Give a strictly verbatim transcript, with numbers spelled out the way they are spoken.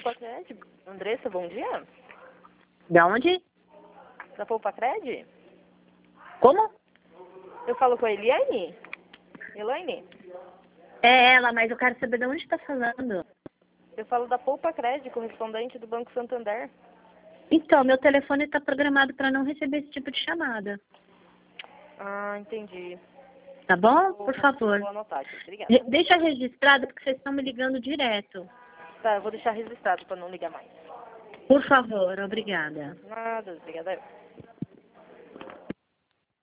Poupa Cred. Andressa, bom dia. Da onde? Da Poupa Cred? Como? Eu falo com a Eliane? Elaine? É ela, mas eu quero saber de onde está falando. Eu falo da Poupa Cred, correspondente do Banco Santander. Então, meu telefone está programado para não receber esse tipo de chamada. Ah, entendi. Tá bom? Vou, Por favor. Vou anotar aqui, obrigada. Re- Deixa registrado, porque vocês estão me ligando direto. Tá, eu vou deixar registrado para não ligar mais. Por favor, obrigada. Nada, obrigada.